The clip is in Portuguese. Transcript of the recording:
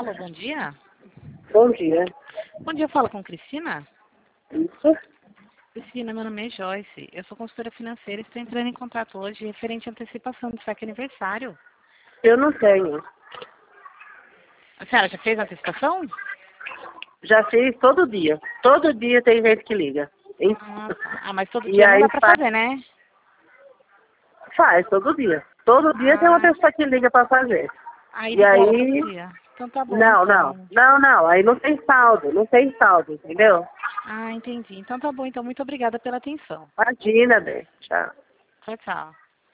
Alô, bom dia. Bom dia. Bom dia, eu falo com Cristina. Isso? Cristina, meu nome é Joyce. Eu sou consultora financeira e estou entrando em contato hoje referente à antecipação do saque aniversário. Eu não tenho. A senhora já fez a antecipação? Já fiz todo dia. Todo dia tem gente que liga. Mas todo E dia não aí dá para fazer, né? faz todo dia. Todo dia tem uma pessoa que liga para fazer. Aí E liga todo aí... dia. Então tá bom, Não, então. Aí não tem saldo. Não tem saldo, entendeu? Entendi. Então tá bom, então muito obrigada pela atenção. Imagina, Bê. Tchau. Tchau, tchau.